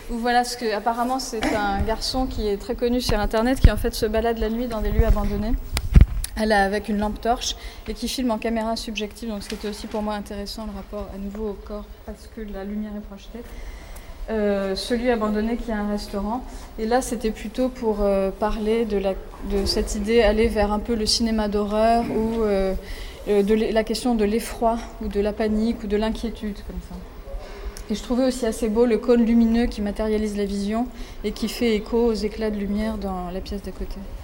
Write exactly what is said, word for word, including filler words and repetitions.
où voilà, ce que, apparemment c'est un garçon qui est très connu sur internet, qui en fait se balade la nuit dans des lieux abandonnés, elle a, avec une lampe torche, et qui filme en caméra subjective, donc c'était aussi pour moi intéressant le rapport à nouveau au corps, parce que la lumière est projetée. Euh, ce lieu abandonné qui est un restaurant. Et là, c'était plutôt pour euh, parler de, la, de cette idée, aller vers un peu le cinéma d'horreur ou euh, de la question de l'effroi ou de la panique ou de l'inquiétude, comme ça. Et je trouvais aussi assez beau le cône lumineux qui matérialise la vision et qui fait écho aux éclats de lumière dans la pièce d'à côté.